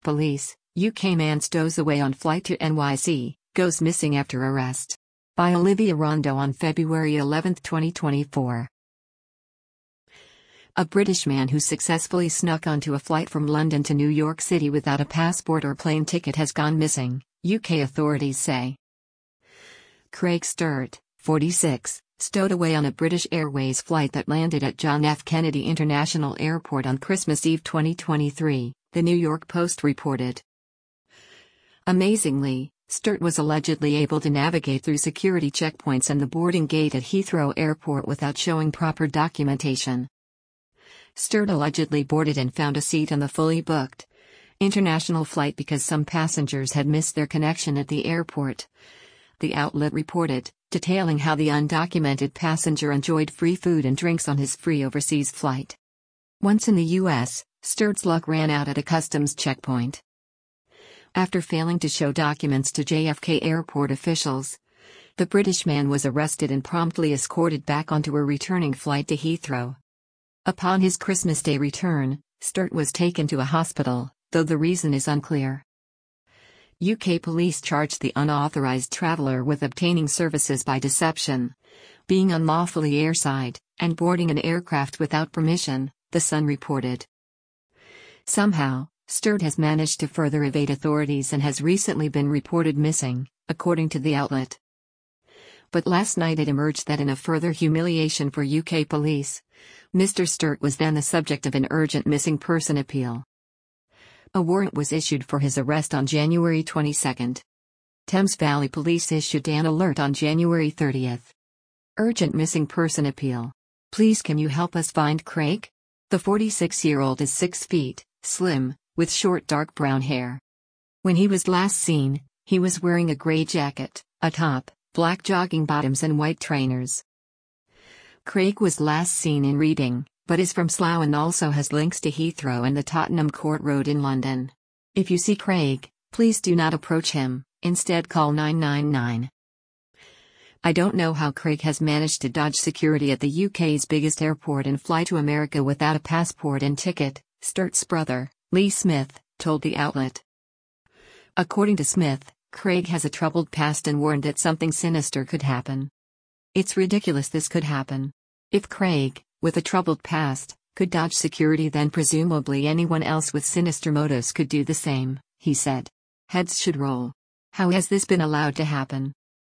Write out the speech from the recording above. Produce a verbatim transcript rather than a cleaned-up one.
Police, U K man stows away on flight to N Y C, goes missing after arrest. By Olivia Rondo on February eleventh twenty twenty-four. A British man who successfully snuck onto a flight from London to New York City without a passport or plane ticket has gone missing, U K authorities say. Craig Sturt, forty-six, stowed away on a British Airways flight that landed at John F. Kennedy International Airport on Christmas Eve twenty twenty-three, the New York Post reported. Amazingly, Sturt was allegedly able to navigate through security checkpoints and the boarding gate at Heathrow Airport without showing proper documentation. Sturt allegedly boarded and found a seat on the fully booked international flight because some passengers had missed their connection at the airport. The outlet reported, detailing how the undocumented passenger enjoyed free food and drinks on his free overseas flight. Once in the U S, Sturt's luck ran out at a customs checkpoint. After failing to show documents to J F K airport officials, the British man was arrested and promptly escorted back onto a returning flight to Heathrow. Upon his Christmas Day return, Sturt was taken to a hospital, though the reason is unclear. U K police charged the unauthorized traveler with obtaining services by deception, being unlawfully airside, and boarding an aircraft without permission, The Sun reported. Somehow, Sturt has managed to further evade authorities and has recently been reported missing, according to the outlet. But last night it emerged that in a further humiliation for U K police, Mister Sturt was then the subject of an urgent missing person appeal. A warrant was issued for his arrest on January twenty-second. Thames Valley Police issued an alert on January thirtieth. Urgent missing person appeal. Please, can you help us find Craig? The forty-six-year-old is six feet, slim, with short dark brown hair. When he was last seen, he was wearing a gray jacket, a top, black jogging bottoms and white trainers. Craig was last seen in Reading, but is from Slough and also has links to Heathrow and the Tottenham Court Road in London. If you see Craig, please do not approach him, instead call nine nine nine. I don't know how Craig has managed to dodge security at the U K's biggest airport and fly to America without a passport and ticket, Sturt's brother, Lee Smith, told the outlet. According to Smith, Craig has a troubled past and warned that something sinister could happen. It's ridiculous this could happen. If Craig, with a troubled past, could dodge security, then presumably anyone else with sinister motives could do the same, he said. Heads should roll. How has this been allowed to happen?